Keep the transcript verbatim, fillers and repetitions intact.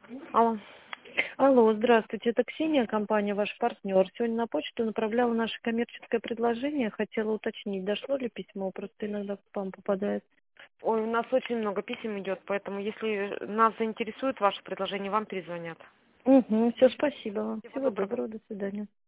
Алло. Алло, здравствуйте, это Ксения, компания «Ваш партнер». Сегодня на почту направляла наше коммерческое предложение. Хотела уточнить, дошло ли письмо, просто иногда к вам попадает. Ой, у нас очень много писем идет, поэтому если нас заинтересует ваше предложение, вам перезвонят. Угу, все, спасибо вам. Всего Всего доброго. доброго, до свидания.